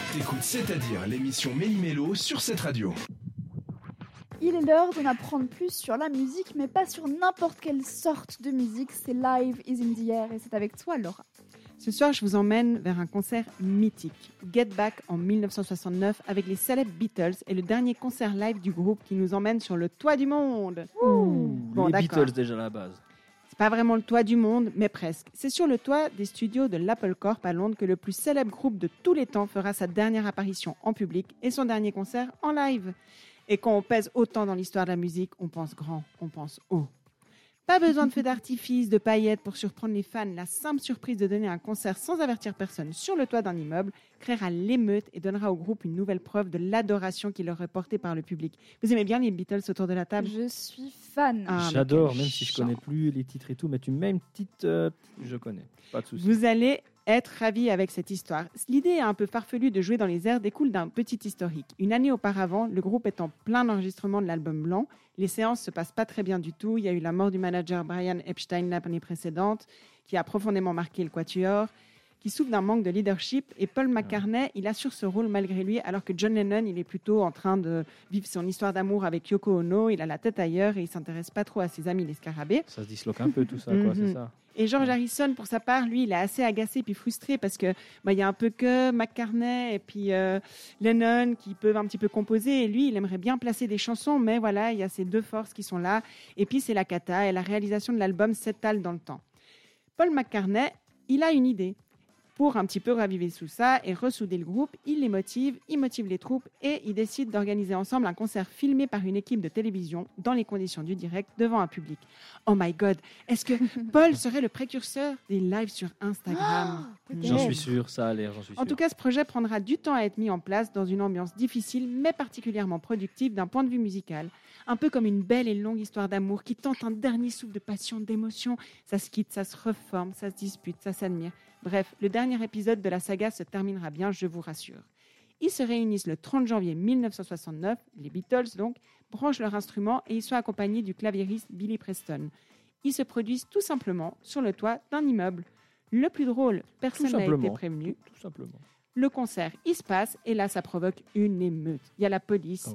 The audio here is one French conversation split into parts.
T'écoutes C'est-à-dire l'émission Méli-Mélo sur cette radio. Il est l'heure d'en apprendre plus sur la musique, mais pas sur n'importe quelle sorte de musique. C'est Live is in the air et c'est avec toi, Laura. Ce soir, je vous emmène vers un concert mythique. Get Back en 1969 avec les célèbres Beatles et le dernier concert live du groupe qui nous emmène sur le toit du monde. Bon, les d'accord. Beatles déjà à la base. C'est pas vraiment le toit du monde, mais presque. C'est sur le toit des studios de l'Apple Corp à Londres que le plus célèbre groupe de tous les temps fera sa dernière apparition en public et son dernier concert en live. Et quand on pèse autant dans l'histoire de la musique, on pense grand, on pense haut. Pas besoin de feux d'artifice, de paillettes pour surprendre les fans. La simple surprise de donner un concert sans avertir personne sur le toit d'un immeuble créera l'émeute et donnera au groupe une nouvelle preuve de l'adoration qu'il leur est portée par le public. Vous aimez bien les Beatles autour de la table ? Je suis fan. J'adore, mais même si je connais plus les titres et tout, mais tu me mets une petite... je connais, pas de souci. Vous allez être ravis avec cette histoire. L'idée est un peu farfelue de jouer dans les airs découle d'un petit historique. Une année auparavant, le groupe est en plein enregistrement de l'album Blanc. Les séances se passent pas très bien du tout. Il y a eu la mort du manager Brian Epstein l'année précédente, qui a profondément marqué le Quatuor, qui souffre d'un manque de leadership. Et Paul McCartney, il assure ce rôle malgré lui, alors que John Lennon, il est plutôt en train de vivre son histoire d'amour avec Yoko Ono. Il a la tête ailleurs et il s'intéresse pas trop à ses amis les scarabées. Ça se disloque un peu tout ça, quoi, c'est ça. Et George Harrison, pour sa part, lui, il est assez agacé puis frustré parce que il y a un peu que McCartney et puis Lennon qui peuvent un petit peu composer. Et lui, il aimerait bien placer des chansons, mais voilà, il y a ces deux forces qui sont là. Et puis c'est la cata et la réalisation de l'album s'étale dans le temps. Paul McCartney, il a une idée pour un petit peu raviver tout ça et ressouder le groupe. Il les motive, il motive les troupes et il décide d'organiser ensemble un concert filmé par une équipe de télévision dans les conditions du direct devant un public. Oh my God, est-ce que Paul serait le précurseur des lives sur Instagram ? J'en suis sûr, ça a l'air, j'en suis sûr. En tout cas, ce projet prendra du temps à être mis en place dans une ambiance difficile mais particulièrement productive d'un point de vue musical. Un peu comme une belle et longue histoire d'amour qui tente un dernier souffle de passion, d'émotion. Ça se quitte, ça se reforme, ça se dispute, ça s'admire. Bref, le dernier épisode de la saga se terminera bien, je vous rassure. Ils se réunissent le 30 janvier 1969, les Beatles donc, branchent leurs instruments et ils sont accompagnés du claviériste Billy Preston. Ils se produisent tout simplement sur le toit d'un immeuble. Le plus drôle, personne n'a été prévenu. Tout simplement. Le concert, il se passe et là, ça provoque une émeute. Il y a la police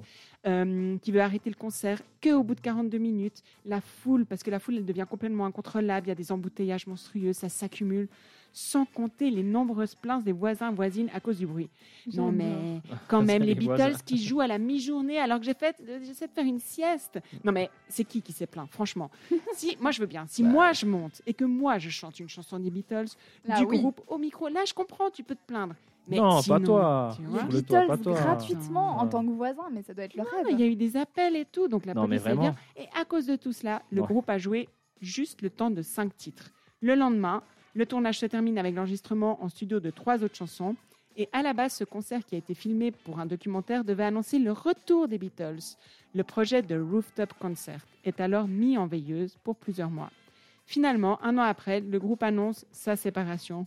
qui veut arrêter le concert qu'au bout de 42 minutes. La foule, parce que la foule, elle devient complètement incontrôlable. Il y a des embouteillages monstrueux, ça s'accumule. Sans compter les nombreuses plaintes des voisins et voisines à cause du bruit. Non mais, quand même, les Beatles qui jouent à la mi-journée alors que j'essaie de faire une sieste. Non mais, c'est qui s'est plaint, franchement. Si, moi je veux bien, si moi je monte et que moi je chante une chanson des Beatles, groupe au micro, là je comprends, tu peux te plaindre. Mais non, sinon, pas toi. Les Beatles gratuitement en tant que voisin, mais ça doit être le rêve. Il y a eu des appels et tout, donc la police est bien. Et à cause de tout cela, le groupe a joué juste le temps de 5 titres. Le lendemain, le tournage se termine avec l'enregistrement en studio de 3 autres chansons. Et à la base, ce concert qui a été filmé pour un documentaire devait annoncer le retour des Beatles. Le projet de Rooftop Concert est alors mis en veilleuse pour plusieurs mois. Finalement, 1 an après, le groupe annonce sa séparation.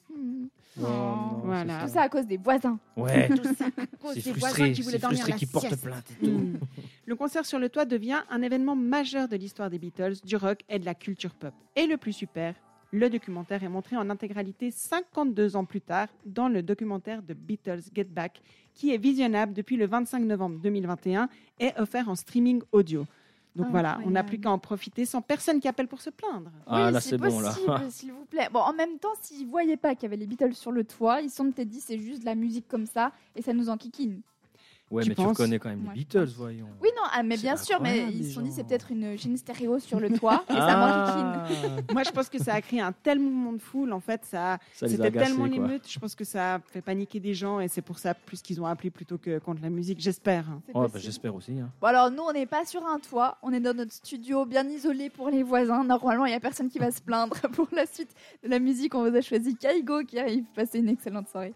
Voilà. Tout ça à cause des voisins. Ouais. Tout ça à cause des voisins qui voulaient dormir la qui portent sieste. plainte et tout. Le concert sur le toit devient un événement majeur de l'histoire des Beatles, du rock et de la culture pop. Et le plus super, le documentaire est montré en intégralité 52 ans plus tard dans le documentaire de Beatles Get Back, qui est visionnable depuis le 25 novembre 2021 et offert en streaming audio. Donc voilà, on n'a plus qu'à en profiter sans personne qui appelle pour se plaindre. Oui, là c'est bon là. S'il vous plaît. Bon, en même temps, s'ils voyaient pas qu'il y avait les Beatles sur le toit, ils se sont peut-être dit c'est juste de la musique comme ça et ça nous enquiquine. Ouais, mais tu connais quand même les Beatles, voyons. Oui, non, mais bien sûr, mais ils se sont dit c'est peut-être une chaîne stéréo sur le toit et ça m'enquiquine. Moi, je pense que ça a créé un tel mouvement de foule, en fait, c'était tellement l'émeute, je pense que ça a fait paniquer des gens et c'est pour ça plus qu'ils ont appelé plutôt que contre la musique, j'espère. J'espère aussi. Hein. Bon alors, nous, on n'est pas sur un toit, on est dans notre studio bien isolé pour les voisins. Normalement, il n'y a personne qui va se plaindre. Pour la suite de la musique, on vous a choisi Kaigo qui arrive. Passez une excellente soirée.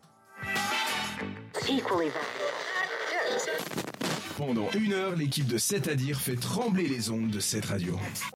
Pendant 1 heure, l'équipe de C'est-à-dire fait trembler les ondes de cette radio.